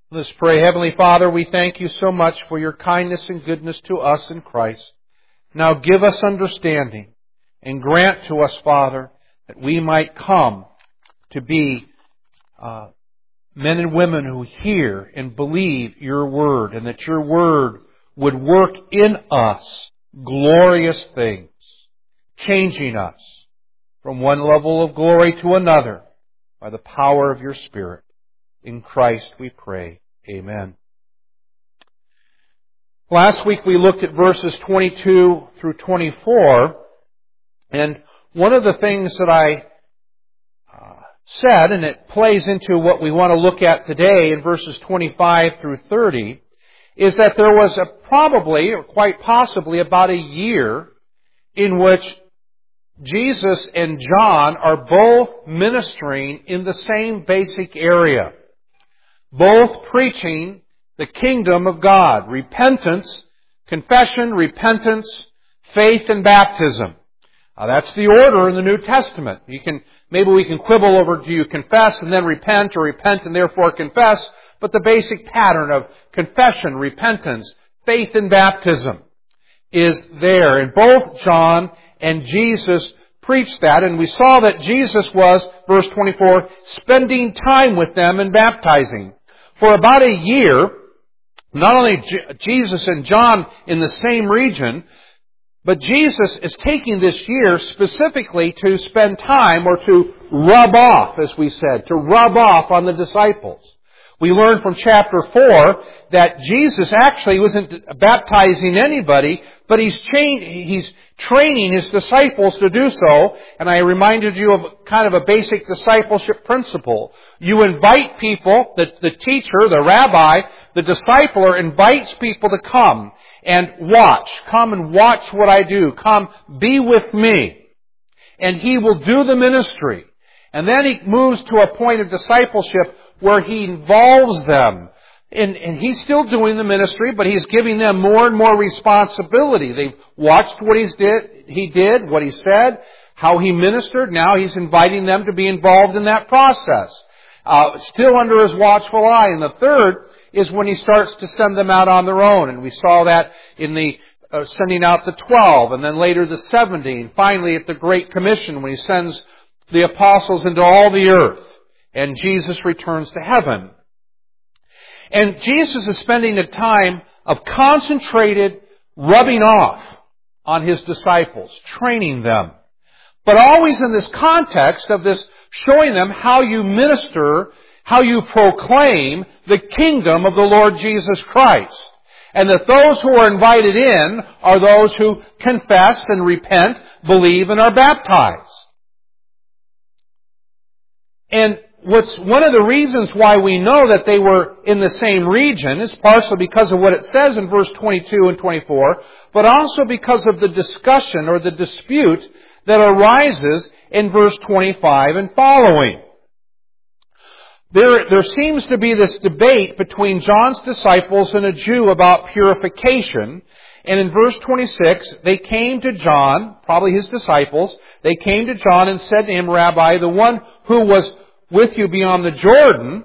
Let's pray. Heavenly Father, we thank you so much for your kindness and goodness to us in Christ. Now give us understanding and grant to us, Father, that we might come to be men and women who hear and believe your word, and that your word would work in us glorious things, changing us from one level of glory to another by the power of your Spirit. In Christ we pray. Amen. Last week we looked at verses 22 through 24, and one of the things that I said, and it plays into what we want to look at today in verses 25 through 30, is that there was probably, or quite possibly, about a year in which Jesus and John are both ministering in the same basic area. Both preaching the kingdom of God. Repentance, confession, repentance, faith, and baptism. That's the order in the New Testament. Maybe we can quibble over, do you confess and then repent, or repent and therefore confess? But the basic pattern of confession, repentance, faith, and baptism is there. And both John and Jesus preached that, and we saw that Jesus was, verse 24, spending time with them and baptizing. For about a year, not only Jesus and John in the same region, but Jesus is taking this year specifically to spend time, or to rub off, as we said, to rub off on the disciples. We learned from chapter 4 that Jesus actually wasn't baptizing anybody, but He's training His disciples to do so. And I reminded you of kind of a basic discipleship principle. You invite people, the teacher, the rabbi, the discipler invites people to come and watch. Come and watch what I do. Come, be with me. And he will do the ministry. And then he moves to a point of discipleship where he involves them. And he's still doing the ministry, but he's giving them more and more responsibility. They've watched what he did, what he said, how he ministered. Now he's inviting them to be involved in that process. Still under his watchful eye. And the third is when he starts to send them out on their own. And we saw that in the sending out the 12, and then later the 70, and finally at the Great Commission when he sends the apostles into all the earth. And Jesus returns to heaven. And Jesus is spending a time of concentrated rubbing off on His disciples, training them. But always in this context of this showing them how you minister, how you proclaim the kingdom of the Lord Jesus Christ. And that those who are invited in are those who confess and repent, believe, and are baptized. And one of the reasons why we know that they were in the same region is partially because of what it says in verse 22 and 24, but also because of the discussion or the dispute that arises in verse 25 and following. There seems to be this debate between John's disciples and a Jew about purification. And in verse 26, they came to John, probably his disciples, they came to John and said to him, Rabbi, the one who was with you beyond the Jordan,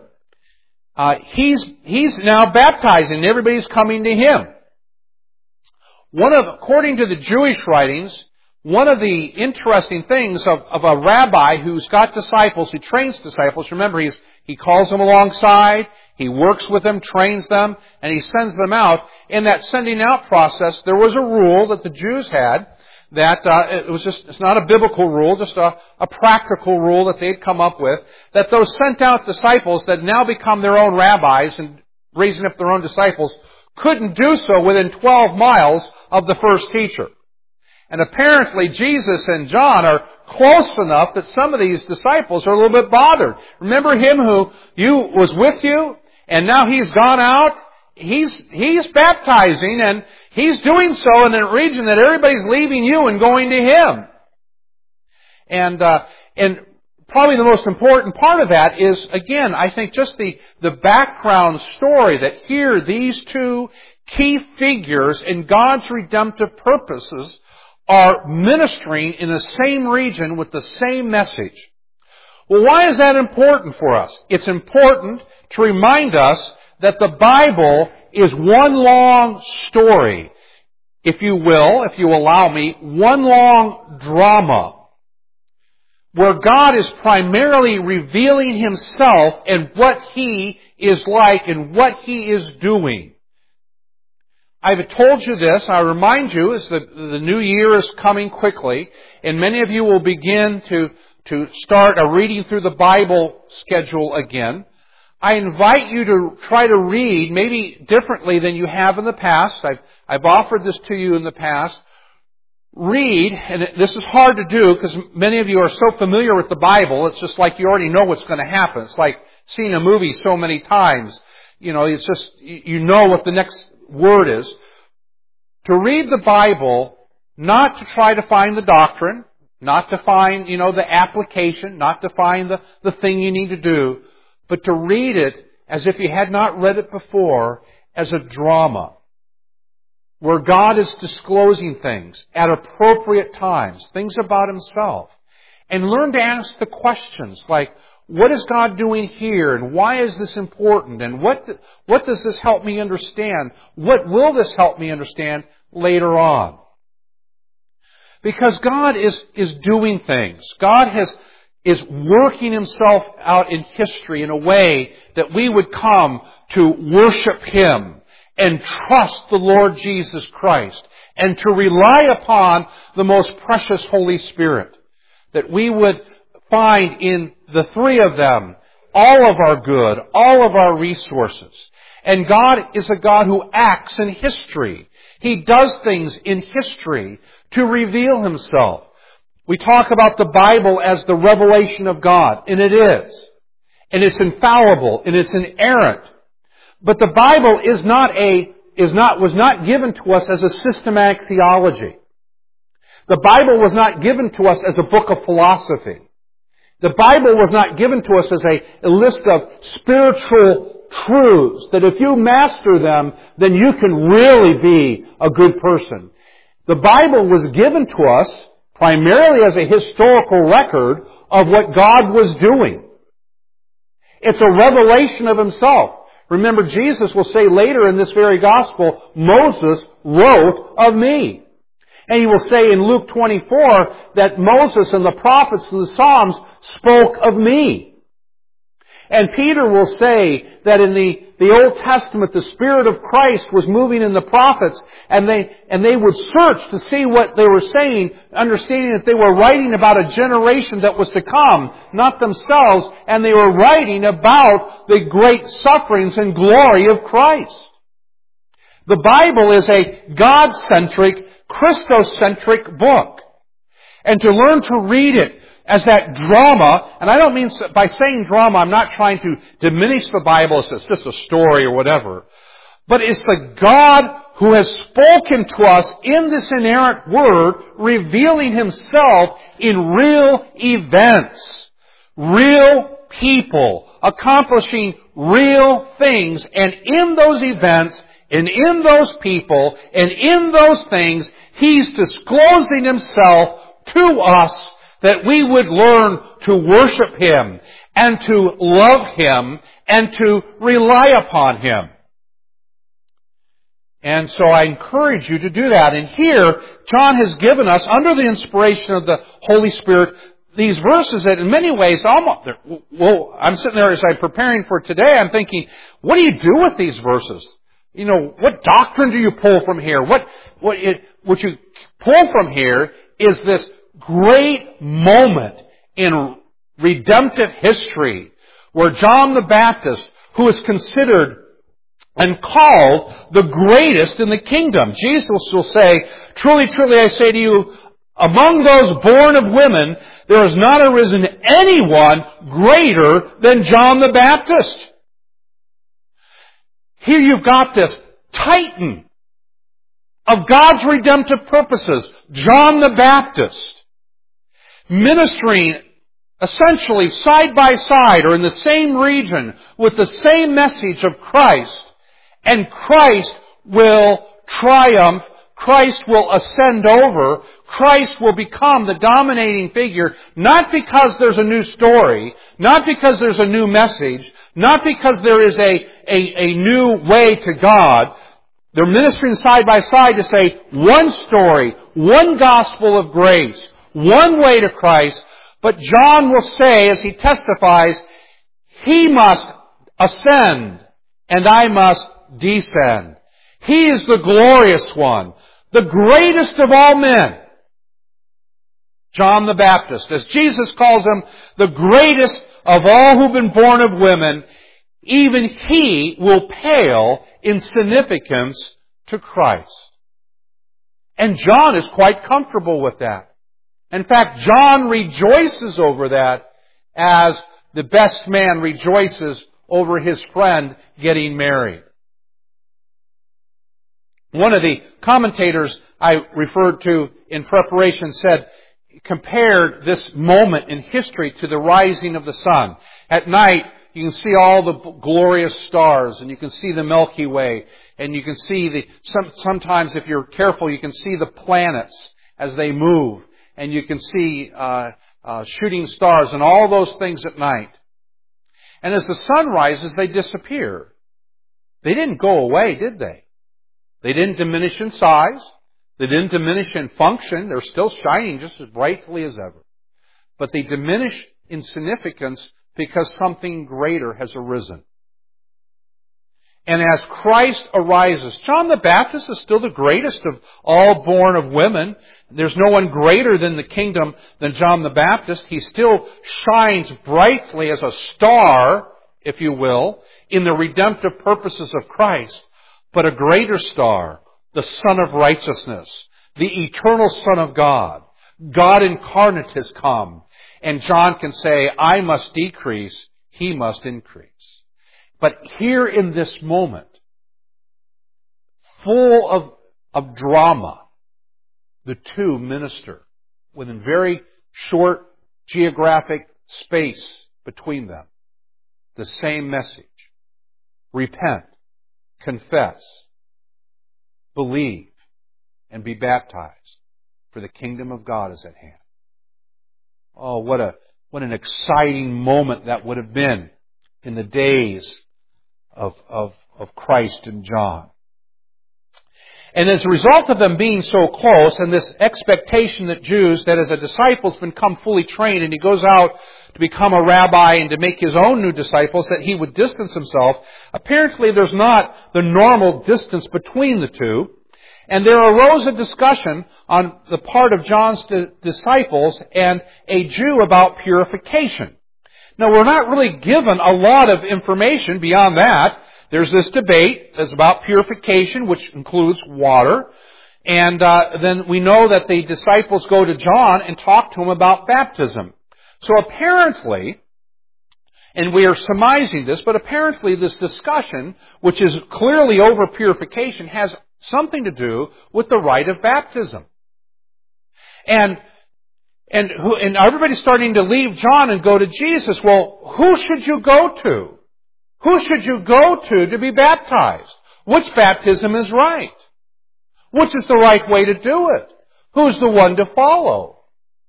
he's now baptizing and everybody's coming to him. According to the Jewish writings, one of the interesting things of a rabbi who's got disciples, who trains disciples, remember he calls them alongside, he works with them, trains them, and he sends them out. In that sending out process, there was a rule that the Jews had that it's not a biblical rule, just a practical rule that they'd come up with, that those sent out disciples that now become their own rabbis and raising up their own disciples couldn't do so within 12 miles of the first teacher. And apparently Jesus and John are close enough that some of these disciples are a little bit bothered. Remember him who was with you, and now he's gone out? He's baptizing, and he's doing so in a region that everybody's leaving you and going to him. And probably the most important part of that is, again, I think just the background story that here these two key figures in God's redemptive purposes are ministering in the same region with the same message. Well, why is that important for us? It's important to remind us that the Bible is one long story, if you will, if you allow me, one long drama, where God is primarily revealing Himself and what He is like and what He is doing. I've told you this, I remind you, as the new year is coming quickly, and many of you will begin to start a reading through the Bible schedule again. I invite you to try to read, maybe differently than you have in the past. I've offered this to you in the past. Read, and this is hard to do because many of you are so familiar with the Bible, it's just like you already know what's going to happen. It's like seeing a movie so many times. It's just, you know what the next word is. To read the Bible, not to try to find the doctrine, not to find, the application, not to find the thing you need to do, but to read it as if you had not read it before, as a drama, where God is disclosing things at appropriate times, things about Himself. And learn to ask the questions like, what is God doing here? And why is this important? And what does this help me understand? What will this help me understand later on? Because God is doing things. God is working Himself out in history in a way that we would come to worship Him and trust the Lord Jesus Christ and to rely upon the most precious Holy Spirit. That we would find in the three of them all of our good, all of our resources. And God is a God who acts in history. He does things in history to reveal Himself. We talk about the Bible as the revelation of God, and it is. And it's infallible, and it's inerrant. But the Bible was not given to us as a systematic theology. The Bible was not given to us as a book of philosophy. The Bible was not given to us as a list of spiritual truths that if you master them, then you can really be a good person. The Bible was given to us primarily as a historical record of what God was doing. It's a revelation of Himself. Remember, Jesus will say later in this very gospel, Moses wrote of me. And He will say in Luke 24 that Moses and the prophets and the Psalms spoke of me. And Peter will say that in the Old Testament the Spirit of Christ was moving in the prophets and they would search to see what they were saying, understanding that they were writing about a generation that was to come, not themselves, and they were writing about the great sufferings and glory of Christ. The Bible is a God-centric, Christocentric book. And to learn to read it as that drama, and I don't mean, by saying drama, I'm not trying to diminish the Bible as it's just a story or whatever. But it's the God who has spoken to us in this inerrant Word, revealing Himself in real events, real people, accomplishing real things. And in those events, and in those people, and in those things, He's disclosing Himself to us that we would learn to worship Him and to love Him and to rely upon Him. And so I encourage you to do that. And here, John has given us, under the inspiration of the Holy Spirit, these verses that in many ways, I'm sitting there as I'm preparing for today, I'm thinking, what do you do with these verses? What doctrine do you pull from here? What you pull from here is this great moment in redemptive history where John the Baptist, who is considered and called the greatest in the kingdom. Jesus will say, truly, truly, I say to you, among those born of women, there has not arisen anyone greater than John the Baptist. Here you've got this titan of God's redemptive purposes, John the Baptist, ministering essentially side by side or in the same region with the same message of Christ. And Christ will triumph. Christ will ascend over. Christ will become the dominating figure, not because there's a new story, not because there's a new message, not because there is a new way to God. They're ministering side by side to say one story, one gospel of grace, one way to Christ. But John will say, as he testifies, He must ascend and I must descend. He is the glorious one, the greatest of all men. John the Baptist, as Jesus calls him, the greatest of all who've been born of women, even he will pale in significance to Christ. And John is quite comfortable with that. In fact, John rejoices over that as the best man rejoices over his friend getting married. One of the commentators I referred to in preparation compared this moment in history to the rising of the sun. At night, you can see all the glorious stars, and you can see the Milky Way, and you can see sometimes if you're careful, you can see the planets as they move, and you can see shooting stars and all those things at night. And as the sun rises, they disappear. They didn't go away, did they? They didn't diminish in size. They didn't diminish in function. They're still shining just as brightly as ever. But they diminish in significance because something greater has arisen. And as Christ arises, John the Baptist is still the greatest of all born of women. There's no one greater than the kingdom than John the Baptist. He still shines brightly as a star, if you will, in the redemptive purposes of Christ. But a greater star, the Son of Righteousness, the eternal Son of God, God incarnate has come. And John can say, I must decrease, He must increase. But here in this moment, full of drama, the two minister within very short geographic space between them. The same message. Repent, confess, believe, and be baptized, for the kingdom of God is at hand. Oh, what an exciting moment that would have been in the days of Christ and John. And as a result of them being so close, and this expectation that as a disciple has become fully trained, and he goes out to become a rabbi and to make his own new disciples, that he would distance himself. Apparently there's not the normal distance between the two. And there arose a discussion on the part of John's disciples and a Jew about purification. Now, we're not really given a lot of information beyond that. There's this debate that's about purification, which includes water. And then we know that the disciples go to John and talk to him about baptism. So apparently, and we are surmising this, but apparently this discussion, which is clearly over purification, has something to do with the rite of baptism. And everybody's starting to leave John and go to Jesus. Well, who should you go to? Who should you go to be baptized? Which baptism is right? Which is the right way to do it? Who's the one to follow?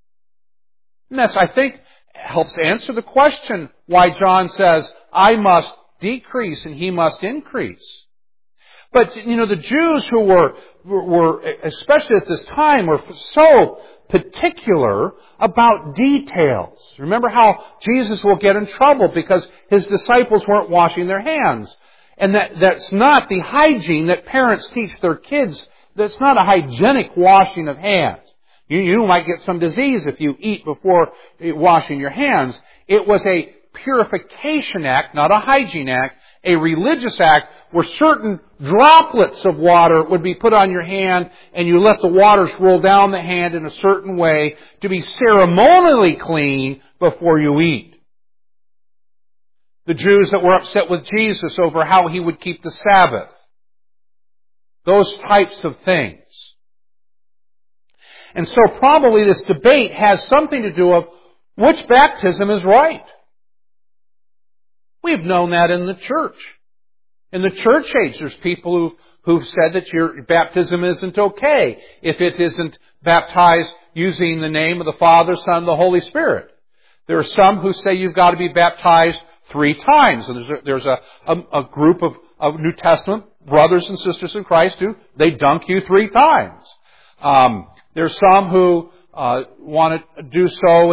And that's, I think, helps answer the question why John says, I must decrease and he must increase. But, the Jews who were, especially at this time, were so particular about details. Remember how Jesus will get in trouble because his disciples weren't washing their hands. And that's not the hygiene that parents teach their kids. That's not a hygienic washing of hands. You might get some disease if you eat before washing your hands. It was a purification act, not a hygiene act, a religious act where certain droplets of water would be put on your hand and you let the waters roll down the hand in a certain way to be ceremonially clean before you eat. The Jews that were upset with Jesus over how he would keep the Sabbath. Those types of things. And so probably this debate has something to do with which baptism is right. We've known that in the church. In the church age, there's people who've said that your baptism isn't okay if it isn't baptized using the name of the Father, Son, and the Holy Spirit. There are some who say you've got to be baptized 3 times. And there's a group of New Testament brothers and sisters in Christ who they dunk you 3 times. There's some who want to do so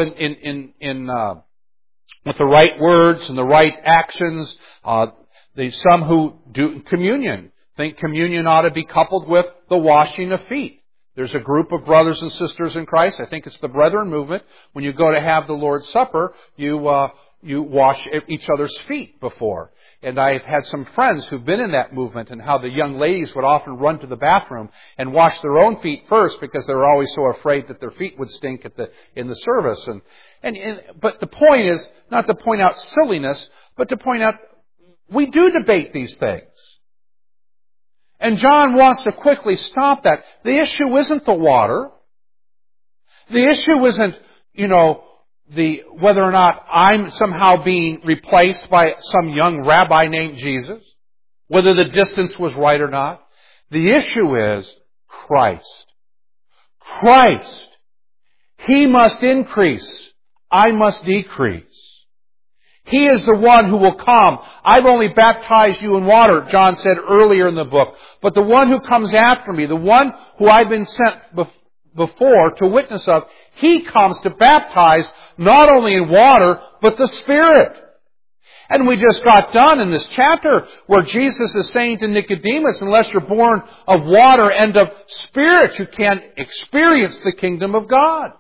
with the right words and the right actions. There's some who do communion. Think communion ought to be coupled with the washing of feet. There's a group of brothers and sisters in Christ. I think it's the Brethren movement. When you go to have the Lord's Supper, you wash each other's feet before. And I've had some friends who've been in that movement, and how the young ladies would often run to the bathroom and wash their own feet first because they were always so afraid that their feet would stink in the service. But the point is not to point out silliness, but to point out we do debate these things. And John wants to quickly stop that. The issue isn't the water. The issue isn't, whether or not I'm somehow being replaced by some young rabbi named Jesus. Whether the distance was right or not. The issue is Christ. Christ. He must increase. I must decrease. He is the one who will come. I've only baptized you in water, John said earlier in the book. But the one who comes after me, the one who I've been sent before to witness of, He comes to baptize not only in water, but the Spirit. And we just got done in this chapter where Jesus is saying to Nicodemus, unless you're born of water and of Spirit, you can't experience the kingdom of God.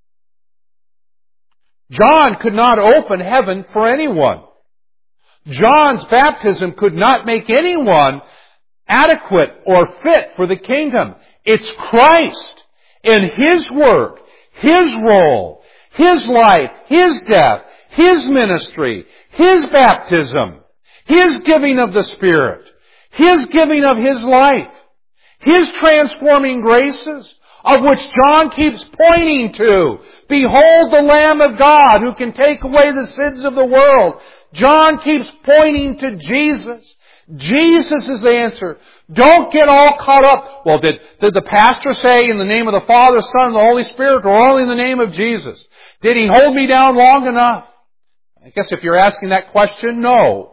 John could not open heaven for anyone. John's baptism could not make anyone adequate or fit for the kingdom. It's Christ and His work, His role, His life, His death, His ministry, His baptism, His giving of the Spirit, His giving of His life, His transforming graces, of which John keeps pointing to. Behold the Lamb of God who can take away the sins of the world. John keeps pointing to Jesus. Jesus is the answer. Don't get all caught up. Well, did the pastor say in the name of the Father, Son, and the Holy Spirit, or only in the name of Jesus? Did he hold me down long enough? I guess if you're asking that question, no.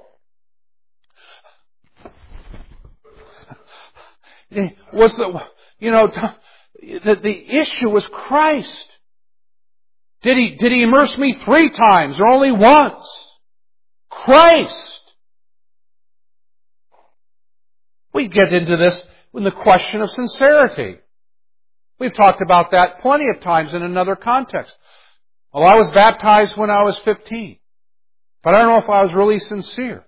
The issue was Christ. Did he immerse me 3 times or only once? Christ. We get into this in the question of sincerity. We've talked about that plenty of times in another context. Well, I was baptized when I was 15. But I don't know if I was really sincere.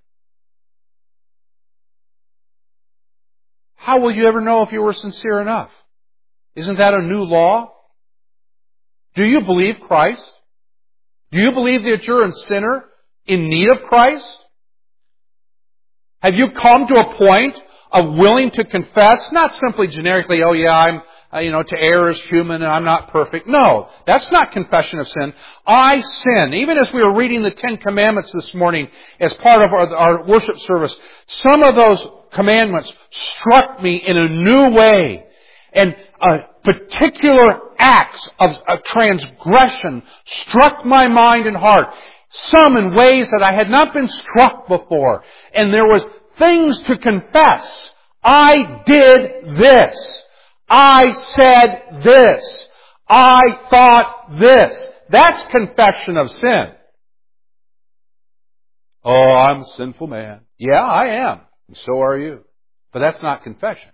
How will you ever know if you were sincere enough? Isn't that a new law? Do you believe Christ? Do you believe that you're a sinner in need of Christ? Have you come to a point of willing to confess, not simply generically, oh yeah, to err is human and I'm not perfect. No, that's not confession of sin. I sin. Even as we were reading the 10 Commandments this morning as part of our worship service, some of those commandments struck me in a new way. And particular acts of transgression struck my mind and heart. Some in ways that I had not been struck before. And there was things to confess. I did this. I said this. I thought this. That's confession of sin. Oh, I'm a sinful man. Yeah, I am. And so are you. But that's not confession.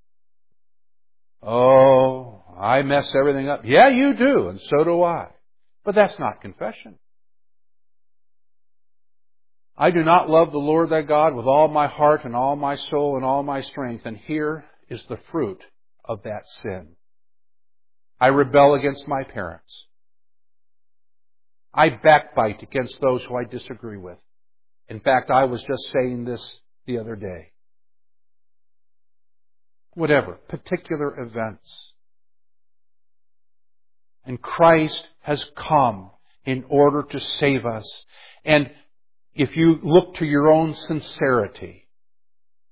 Oh, I mess everything up. Yeah, you do, and so do I. But that's not confession. I do not love the Lord thy God with all my heart and all my soul and all my strength. And here is the fruit of that sin. I rebel against my parents. I backbite against those who I disagree with. In fact, I was just saying this the other day. Whatever, particular events. And Christ has come in order to save us. And if you look to your own sincerity,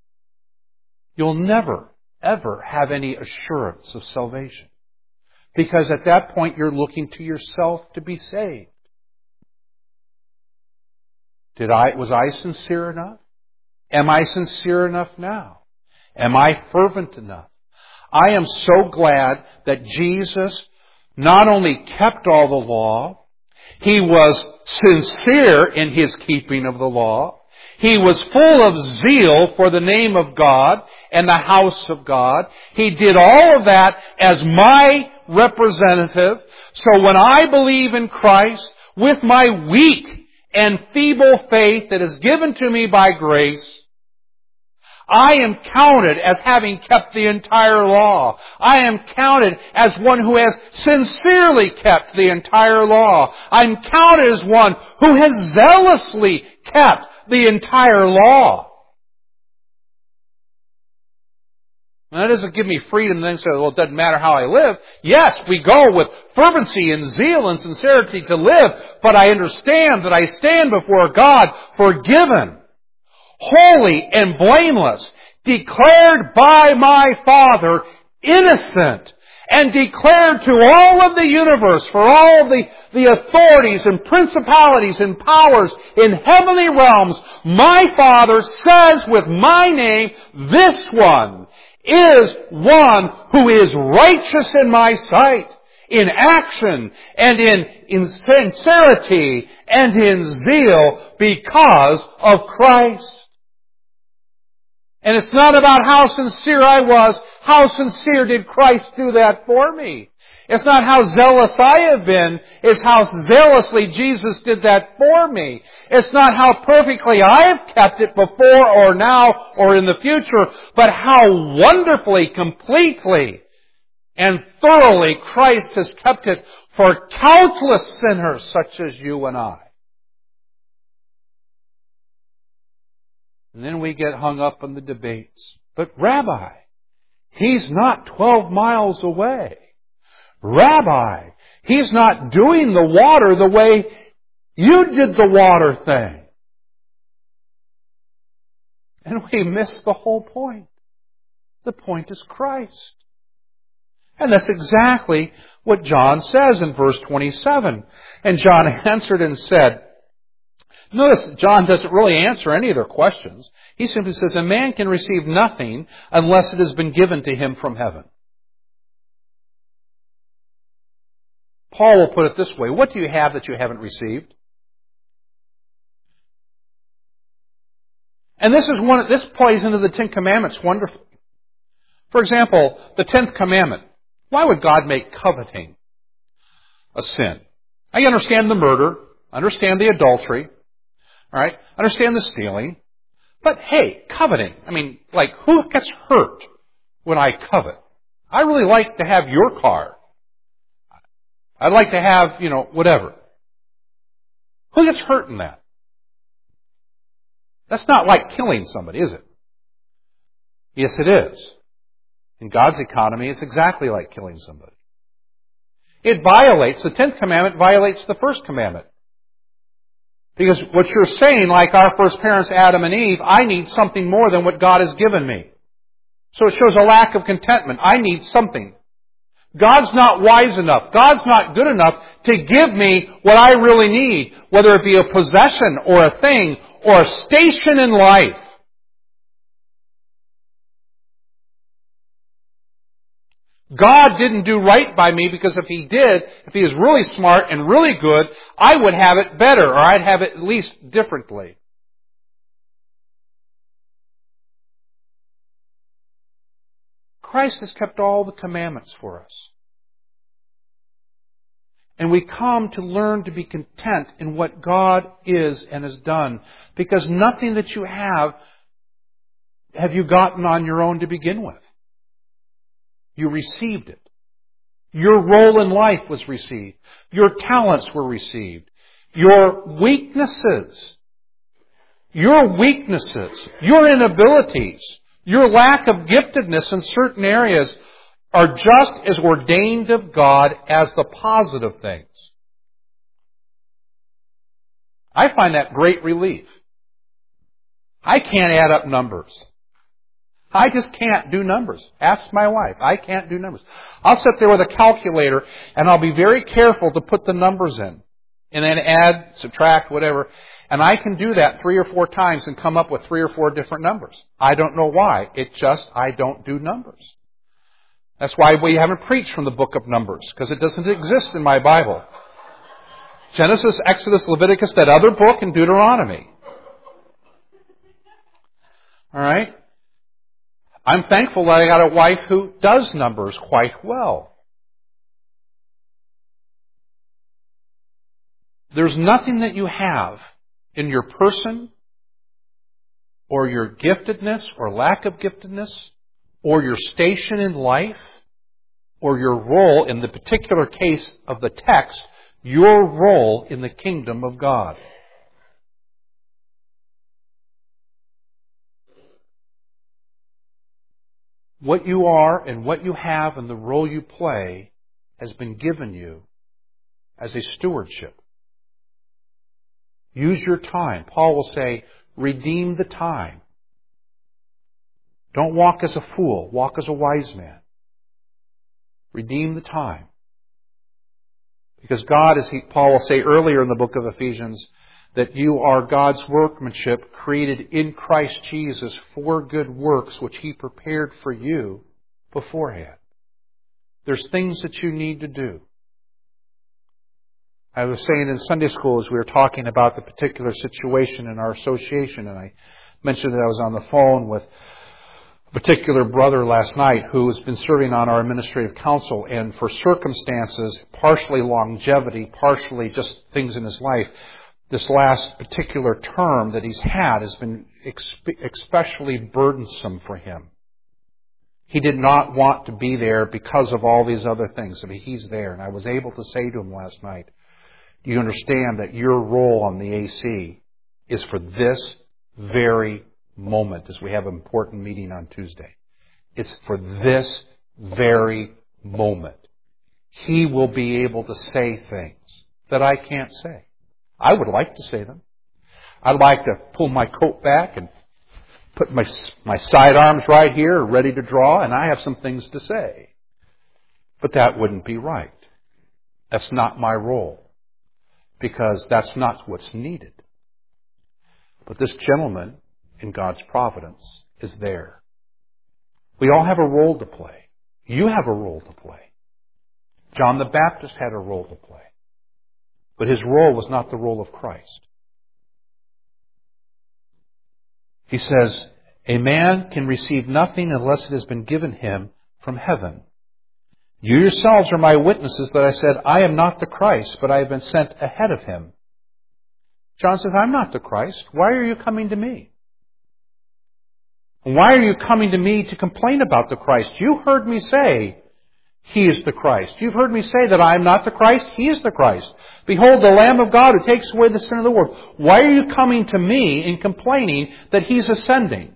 you'll never, ever have any assurance of salvation. Because at that point, you're looking to yourself to be saved. Was I sincere enough? Am I sincere enough now? Am I fervent enough? I am so glad that Jesus not only kept all the law, He was sincere in His keeping of the law. He was full of zeal for the name of God and the house of God. He did all of that as my representative. So when I believe in Christ with my weak and feeble faith that is given to me by grace, I am counted as having kept the entire law. I am counted as one who has sincerely kept the entire law. I'm counted as one who has zealously kept the entire law. Now, that doesn't give me freedom to then say, well, it doesn't matter how I live. Yes, we go with fervency and zeal and sincerity to live, but I understand that I stand before God forgiven, holy and blameless, declared by my Father innocent, and declared to all of the universe, for all the authorities and principalities and powers in heavenly realms, my Father says with my name, this one is one who is righteous in my sight, in action and in sincerity and in zeal because of Christ. And it's not about how sincere I was. How sincere did Christ do that for me? It's not how zealous I have been. It's how zealously Jesus did that for me. It's not how perfectly I have kept it before or now or in the future, but how wonderfully, completely, and thoroughly Christ has kept it for countless sinners such as you and I. And then we get hung up in the debates. But Rabbi, He's not 12 miles away. Rabbi, He's not doing the water the way you did the water thing. And we miss the whole point. The point is Christ. And that's exactly what John says in verse 27. And John answered and said, notice John doesn't really answer any of their questions. He simply says, a man can receive nothing unless it has been given to him from heaven. Paul will put it this way, what do you have that you haven't received? And this plays into the Ten Commandments wonderfully. For example, the 10th commandment. Why would God make coveting a sin? I understand the murder, understand the adultery, all right, understand the stealing. But hey, coveting. I mean, who gets hurt when I covet? I really like to have your car. I'd like to have, whatever. Who gets hurt in that? That's not like killing somebody, is it? Yes, it is. In God's economy, it's exactly like killing somebody. The 10th commandment violates the first commandment. Because what you're saying, like our first parents, Adam and Eve, I need something more than what God has given me. So it shows a lack of contentment. I need something. God's not wise enough. God's not good enough to give me what I really need, whether it be a possession or a thing or a station in life. God didn't do right by me because if He did, if He is really smart and really good, I would have it better, or I'd have it at least differently. Christ has kept all the commandments for us. And we come to learn to be content in what God is and has done. Because nothing that you have you gotten on your own to begin with. You received it. Your role in life was received. Your talents were received. Your weaknesses, your inabilities, your lack of giftedness in certain areas are just as ordained of God as the positive things. I find that great relief. I can't add up numbers. I just can't do numbers. Ask my wife. I can't do numbers. I'll sit there with a calculator and I'll be very careful to put the numbers in. And then add, subtract, whatever. And I can do that 3 or 4 times and come up with 3 or 4 different numbers. I don't know why. I don't do numbers. That's why we haven't preached from the book of Numbers, because it doesn't exist in my Bible. Genesis, Exodus, Leviticus, that other book, and Deuteronomy. All right? I'm thankful that I got a wife who does numbers quite well. There's nothing that you have in your person or your giftedness or lack of giftedness or your station in life or your role in the particular case of the text, your role in the kingdom of God. What you are and what you have and the role you play has been given you as a stewardship. Use your time. Paul will say, redeem the time. Don't walk as a fool. Walk as a wise man. Redeem the time. Because God, as Paul will say earlier in the book of Ephesians, that you are God's workmanship created in Christ Jesus for good works which He prepared for you beforehand. There's things that you need to do. I was saying in Sunday school as we were talking about the particular situation in our association, and I mentioned that I was on the phone with a particular brother last night who has been serving on our administrative council, and for circumstances, partially longevity, partially just things in his life, this last particular term that he's had has been especially burdensome for him. He did not want to be there because of all these other things. I mean, he's there. And I was able to say to him last night, do you understand that your role on the AC is for this very moment as we have an important meeting on Tuesday? It's for this very moment. He will be able to say things that I can't say. I would like to say them. I'd like to pull my coat back and put my sidearms right here, ready to draw, and I have some things to say. But that wouldn't be right. That's not my role. Because that's not what's needed. But this gentleman, in God's providence, is there. We all have a role to play. You have a role to play. John the Baptist had a role to play. But his role was not the role of Christ. He says, a man can receive nothing unless it has been given him from heaven. You yourselves are my witnesses that I said, I am not the Christ, but I have been sent ahead of him. John says, I'm not the Christ. Why are you coming to me? Why are you coming to me to complain about the Christ? You heard me say, He is the Christ. You've heard me say that I am not the Christ. He is the Christ. Behold, the Lamb of God who takes away the sin of the world. Why are you coming to me and complaining that He's ascending?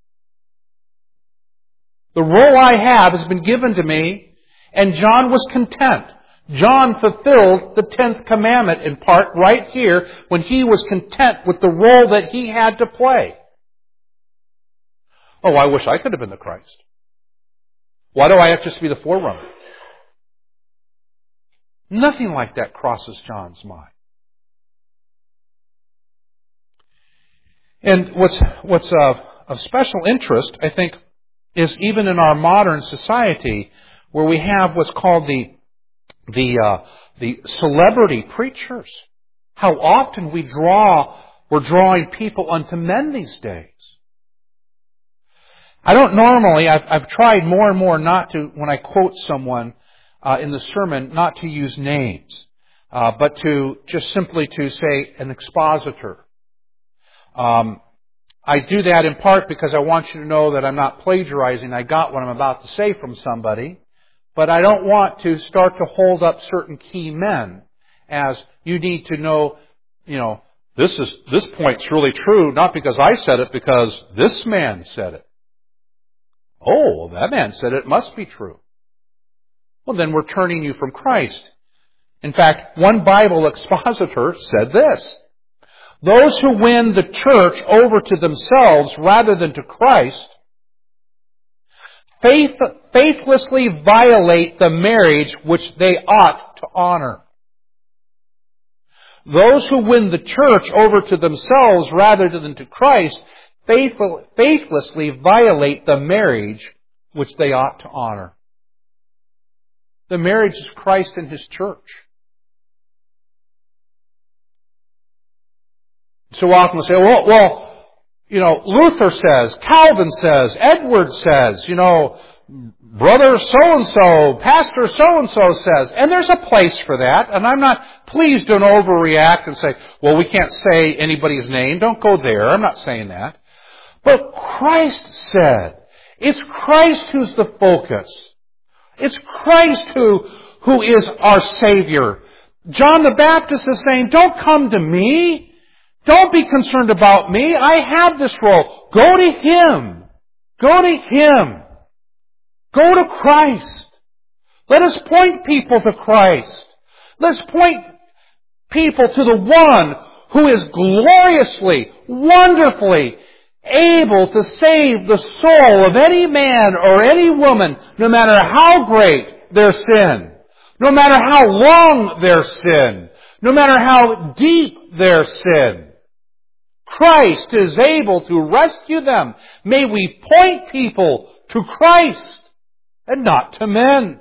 The role I have has been given to me. And John was content. John fulfilled the 10th commandment in part right here when he was content with the role that he had to play. Oh, I wish I could have been the Christ. Why do I have to just be the forerunner? Nothing like that crosses John's mind. And what's of special interest, I think, is even in our modern society, where we have what's called the celebrity preachers. How often we're drawing people unto men these days. I don't normally, I've tried more and more not to, when I quote someone in the sermon, not to use names, but to just simply to say an expositor. I do that in part because I want you to know that I'm not plagiarizing. I got what I'm about to say from somebody. But I don't want to start to hold up certain key men as you need to know, this point's really true, not because I said it, because this man said it. Oh, that man said it must be true. Well, then we're turning you from Christ. In fact, one Bible expositor said this: those who win the church over to themselves rather than to Christ faithlessly violate the marriage which they ought to honor. Those who win the church over to themselves rather than to Christ faithlessly violate the marriage which they ought to honor. The marriage is Christ and His church. So often we'll say, Luther says, Calvin says, Edwards says, brother so-and-so, pastor so-and-so says. And there's a place for that. And I'm not, please don't overreact and say, well, we can't say anybody's name. Don't go there. I'm not saying that. But Christ said, it's Christ who's the focus. It's Christ who is our Savior. John the Baptist is saying, don't come to me. Don't be concerned about me. I have this role. Go to Him. Go to Him. Go to Christ. Let us point people to Christ. Let's point people to the one who is gloriously, wonderfully able to save the soul of any man or any woman, no matter how great their sin, no matter how long their sin, no matter how deep their sin. Christ is able to rescue them. May we point people to Christ and not to men.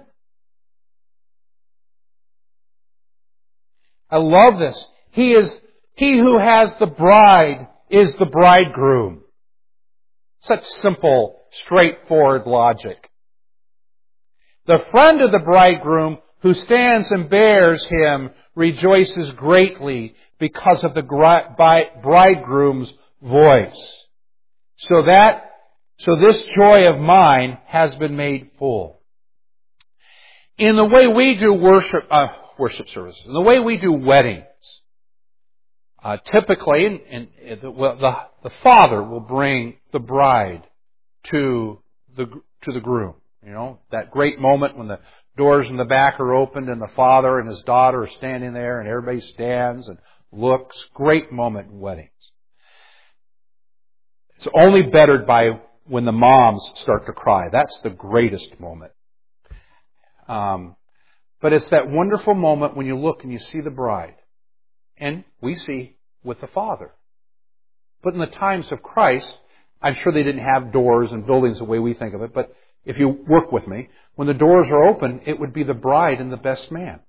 I love this. He who has the bride is the bridegroom. Such simple, straightforward logic. The friend of the bridegroom who stands and bears him rejoices greatly because of the bridegroom's voice. So this joy of mine has been made full. In the way we do worship services, in the way we do weddings, typically, the father will bring the bride to the groom. That great moment when the doors in the back are opened and the father and his daughter are standing there and everybody stands and looks. Great moment in weddings. It's only bettered by when the moms start to cry. That's the greatest moment. But it's that wonderful moment when you look and you see the bride. And we see with the father. But in the times of Christ, I'm sure they didn't have doors and buildings the way we think of it, but if you work with me, when the doors are open, it would be the bride and the best man.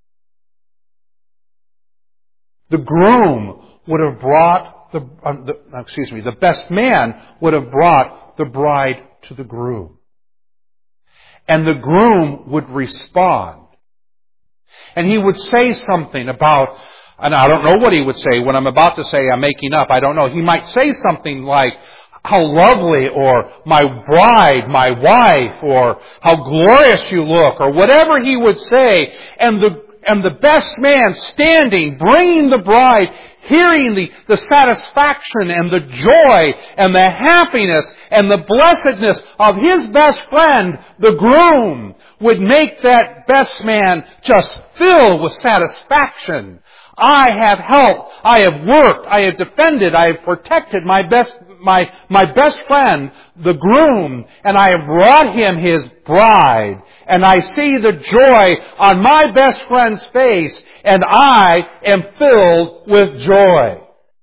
The groom would have brought the best man would have brought the bride to the groom. And the groom would respond. And he would say something about, and I don't know what he would say. When I'm about to say, I'm making up, I don't know. He might say something like, how lovely, or my bride, my wife, or how glorious you look, or whatever he would say. And the best man standing, bringing the bride, hearing the satisfaction and the joy and the happiness and the blessedness of his best friend, the groom, would make that best man just fill with satisfaction. I have helped, I have worked, I have defended, I have protected my best friend, the groom, and I have brought him his bride, and I see the joy on my best friend's face, and I am filled with joy.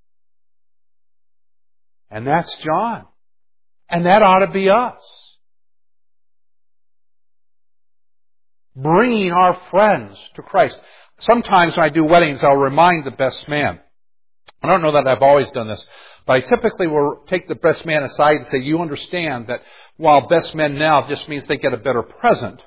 And that's John. And that ought to be us. Bringing our friends to Christ. Sometimes when I do weddings, I'll remind the best man. I don't know that I've always done this, but I typically will take the best man aside and say, you understand that while best men now just means they get a better present,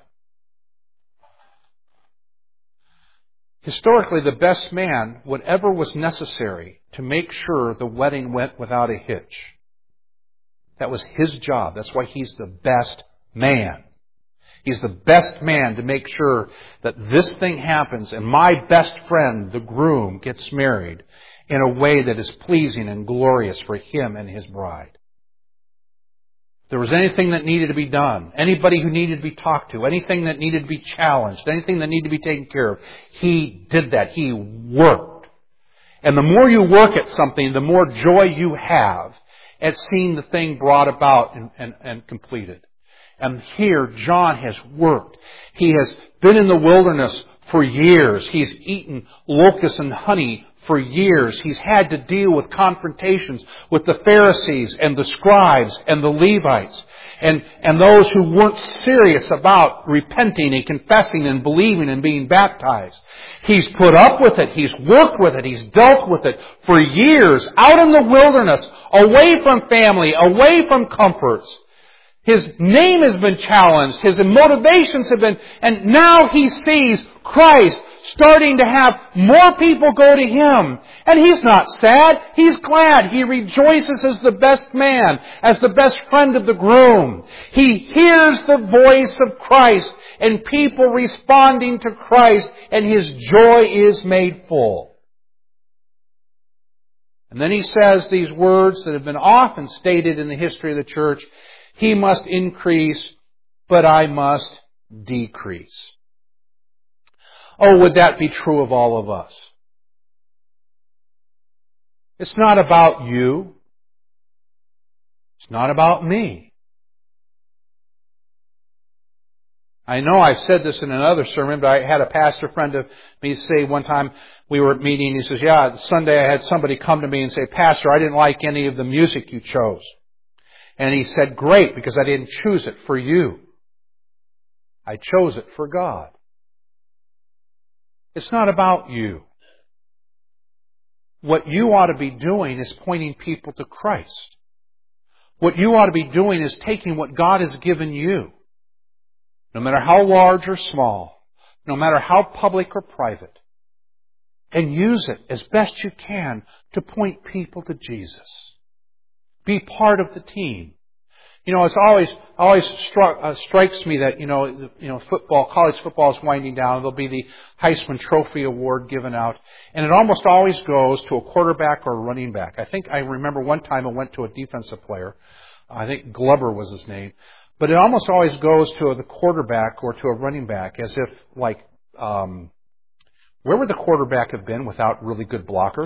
historically the best man, whatever was necessary to make sure the wedding went without a hitch. That was his job. That's why he's the best man. He's the best man to make sure that this thing happens and my best friend, the groom, gets married in a way that is pleasing and glorious for him and his bride. If there was anything that needed to be done, anybody who needed to be talked to, anything that needed to be challenged, anything that needed to be taken care of, he did that. He worked. And the more you work at something, the more joy you have at seeing the thing brought about and completed. And here John has worked. He has been in the wilderness for years. He's eaten locusts and honey for years. He's had to deal with confrontations with the Pharisees and the scribes and the Levites and those who weren't serious about repenting and confessing and believing and being baptized. He's put up with it. He's worked with it. He's dealt with it for years out in the wilderness, away from family, away from comforts. His name has been challenged. His motivations have been, and now he sees Christ starting to have more people go to Him. And He's not sad. He's glad. He rejoices as the best man, as the best friend of the groom. He hears the voice of Christ and people responding to Christ, and his joy is made full. And then he says these words that have been often stated in the history of the church: He must increase, but I must decrease. Oh, would that be true of all of us? It's not about you. It's not about me. I know I've said this in another sermon, but I had a pastor friend of me say one time, we were at meeting, he says, yeah, Sunday I had somebody come to me and say, Pastor, I didn't like any of the music you chose. And he said, great, because I didn't choose it for you. I chose it for God. It's not about you. What you ought to be doing is pointing people to Christ. What you ought to be doing is taking what God has given you, no matter how large or small, no matter how public or private, and use it as best you can to point people to Jesus. Be part of the team. You know, it's always strikes me that, football, college football is winding down. There'll be the Heisman Trophy Award given out. And it almost always goes to a quarterback or a running back. I remember one time I went to a defensive player. I think Glover was his name. But it almost always goes to the quarterback or to a running back, as if, where would the quarterback have been without really good blockers?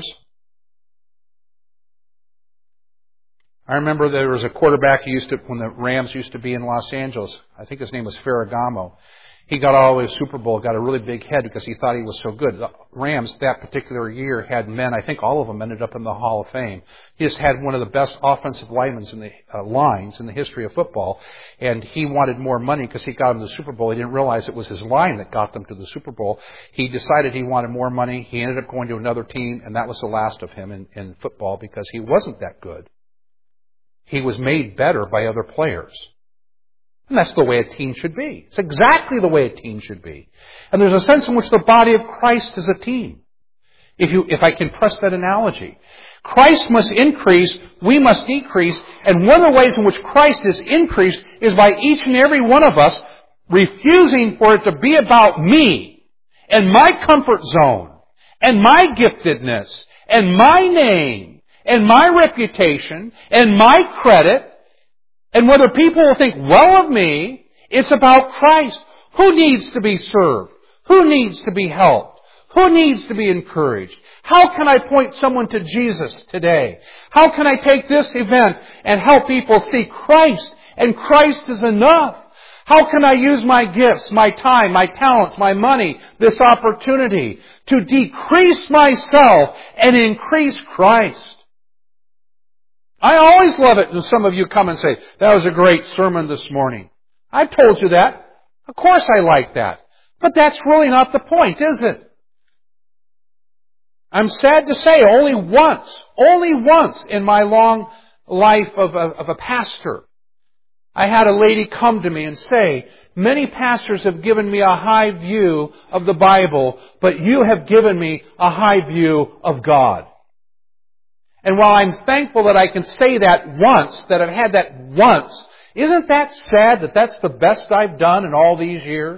I remember there was a quarterback when the Rams used to be in Los Angeles. I think his name was Ferragamo. He got all the way to the Super Bowl, got a really big head because he thought he was so good. The Rams that particular year had men, I think all of them ended up in the Hall of Fame. He just had one of the best offensive linemen in the lines in the history of football, and he wanted more money because he got him to the Super Bowl. He didn't realize it was his line that got them to the Super Bowl. He decided he wanted more money. He ended up going to another team, and that was the last of him in football because he wasn't that good. He was made better by other players. And that's the way a team should be. It's exactly the way a team should be. And there's a sense in which the body of Christ is a team. If I can press that analogy. Christ must increase, we must decrease, and one of the ways in which Christ is increased is by each and every one of us refusing for it to be about me and my comfort zone and my giftedness and my name and my reputation, and my credit, and whether people will think well of me. It's about Christ. Who needs to be served? Who needs to be helped? Who needs to be encouraged? How can I point someone to Jesus today? How can I take this event and help people see Christ, and Christ is enough? How can I use my gifts, my time, my talents, my money, this opportunity to decrease myself and increase Christ? I always love it when some of you come and say, that was a great sermon this morning. I've told you that. Of course I like that. But that's really not the point, is it? I'm sad to say, only once in my long life of a pastor, I had a lady come to me and say, many pastors have given me a high view of the Bible, but you have given me a high view of God. And while I'm thankful that I can say that once, that I've had that once, isn't that sad that that's the best I've done in all these years?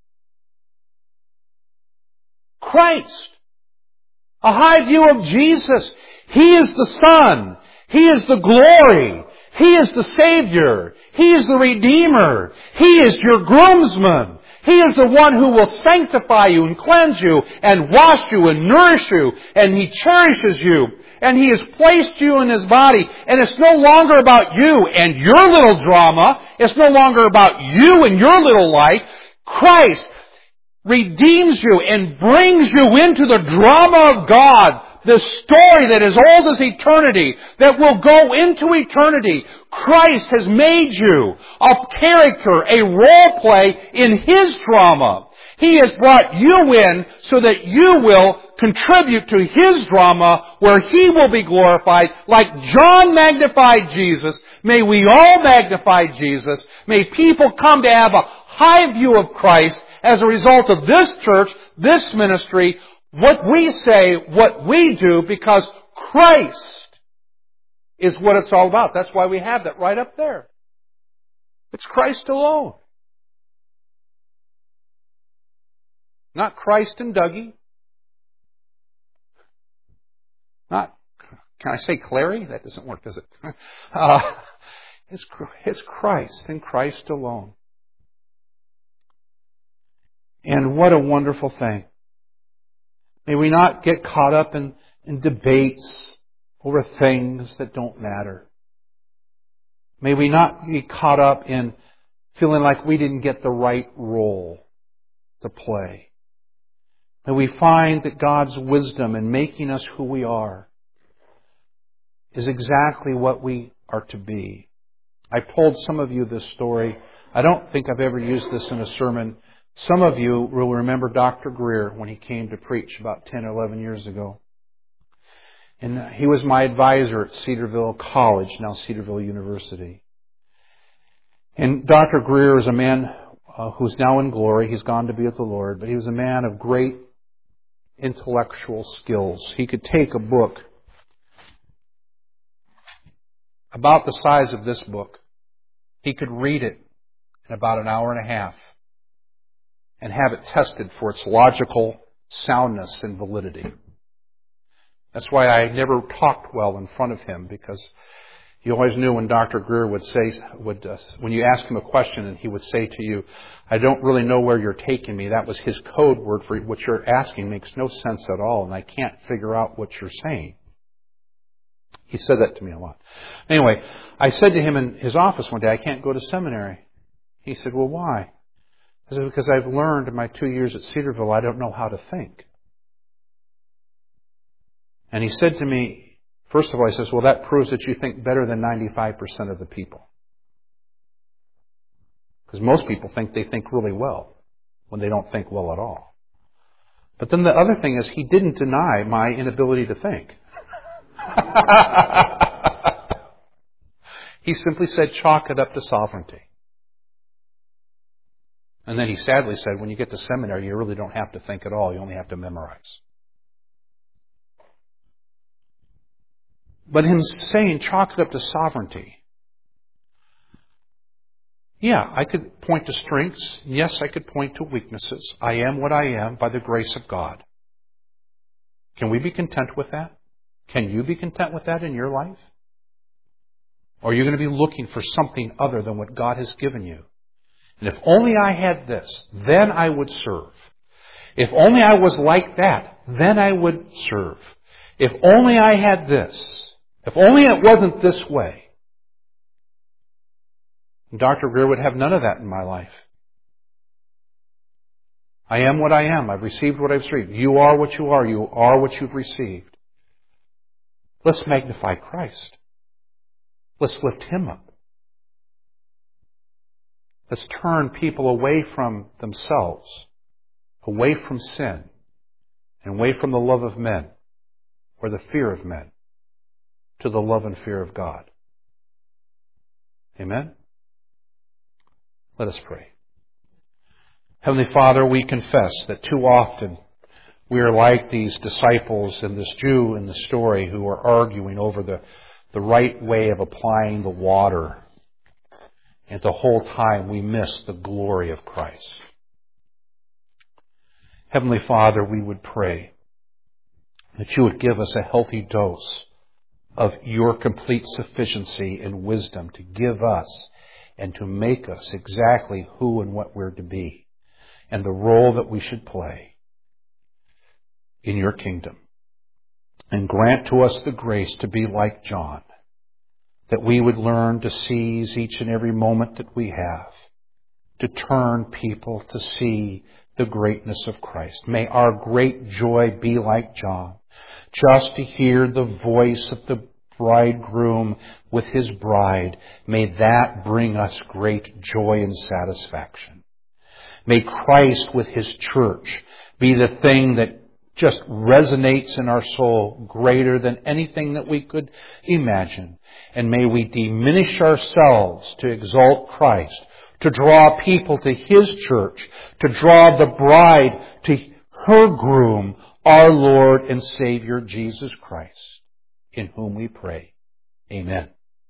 Christ. A high view of Jesus. He is the Son. He is the glory. He is the Savior. He is the Redeemer. He is your groomsman. He is the one who will sanctify you and cleanse you and wash you and nourish you, and He cherishes you. And He has placed you in His body. And it's no longer about you and your little drama. It's no longer about you and your little life. Christ redeems you and brings you into the drama of God. The story that is old as eternity, that will go into eternity. Christ has made you a character, a role play in His drama. He has brought you in so that you will contribute to His drama where He will be glorified. Like John magnified Jesus, may we all magnify Jesus. May people come to have a high view of Christ as a result of this church, this ministry, what we say, what we do, because Christ is what it's all about. That's why we have that right up there. It's Christ alone. Not Christ and Dougie. Not, can I say Clary? That doesn't work, does it? It's Christ and Christ alone. And what a wonderful thing. May we not get caught up in debates over things that don't matter. May we not be caught up in feeling like we didn't get the right role to play. May we find that God's wisdom in making us who we are is exactly what we are to be. I told some of you this story. I don't think I've ever used this in a sermon. Some of you will remember Dr. Greer when he came to preach about 10 or 11 years ago. And he was my advisor at Cedarville College, now Cedarville University. And Dr. Greer is a man who's now in glory. He's gone to be with the Lord. But he was a man of great intellectual skills. He could take a book about the size of this book. He could read it in about an hour and a half and have it tested for its logical soundness and validity. That's why I never talked well in front of him, because you always knew when Dr. Greer would say, when you ask him a question and he would say to you, I don't really know where you're taking me. That was his code word for what you're asking makes no sense at all, and I can't figure out what you're saying. He said that to me a lot. Anyway, I said to him in his office one day, I can't go to seminary. He said, well, why? I said, because I've learned in my 2 years at Cedarville, I don't know how to think. And he said to me, first of all, he says, well, that proves that you think better than 95% of the people. Because most people think they think really well when they don't think well at all. But then the other thing is, he didn't deny my inability to think. He simply said, chalk it up to sovereignty. And then he sadly said, when you get to seminary, you really don't have to think at all. You only have to memorize. But him saying, chalk it up to sovereignty. Yeah, I could point to strengths. Yes, I could point to weaknesses. I am what I am by the grace of God. Can we be content with that? Can you be content with that in your life? Or are you going to be looking for something other than what God has given you? And if only I had this, then I would serve. If only I was like that, then I would serve. If only I had this. If only it wasn't this way. Dr. Greer would have none of that in my life. I am what I am. I've received what I've received. You are what you are. You are what you've received. Let's magnify Christ. Let's lift Him up. Let's turn people away from themselves, away from sin, and away from the love of men or the fear of men to the love and fear of God. Amen? Let us pray. Heavenly Father, we confess that too often we are like these disciples and this Jew in the story who are arguing over the right way of applying the water. And the whole time we miss the glory of Christ. Heavenly Father, we would pray that you would give us a healthy dose of your complete sufficiency and wisdom to give us and to make us exactly who and what we're to be and the role that we should play in your kingdom. And grant to us the grace to be like John, that we would learn to seize each and every moment that we have, to turn people to see the greatness of Christ. May our great joy be like John, just to hear the voice of the bridegroom with his bride. May that bring us great joy and satisfaction. May Christ with his church be the thing that just resonates in our soul greater than anything that we could imagine. And may we diminish ourselves to exalt Christ, to draw people to his church, to draw the bride to her groom, our Lord and Savior Jesus Christ, in whom we pray. Amen.